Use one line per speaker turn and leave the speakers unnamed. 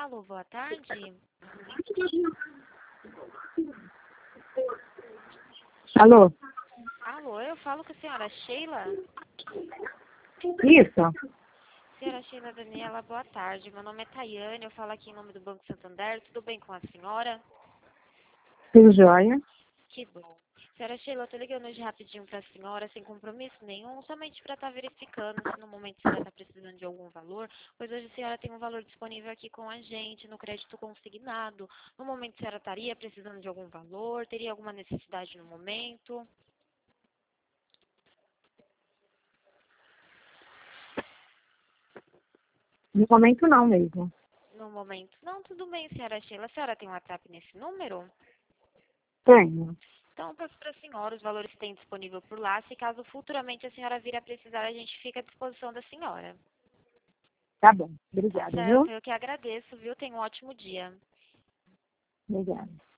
Alô, boa tarde.
Alô?
Alô, eu falo com a senhora Sheila.
Isso?
Senhora Sheila Daniela, boa tarde. Meu nome é Tayane, eu falo aqui em nome do Banco Santander. Tudo bem com a senhora?
Tudo jóia?
Que bom. Senhora Sheila, eu tô ligando hoje rapidinho pra senhora, sem compromisso nenhum, somente para estar verificando se no momento a senhora está precisando de algum valor, pois hoje a senhora tem um valor disponível aqui com a gente, no crédito consignado. No momento a senhora estaria precisando de algum valor, teria alguma necessidade no momento?
No momento não mesmo.
No momento, não, tudo bem, senhora Sheila. A senhora tem um WhatsApp nesse número?
Tenho.
Então, eu passo para a senhora os valores que tem disponível por lá. Se caso futuramente a senhora vir a precisar, a gente fica à disposição da senhora.
Tá bom.
Tá
Obrigada,
certo?
viu?
Eu que agradeço, viu? Tenha um ótimo dia.
Obrigada.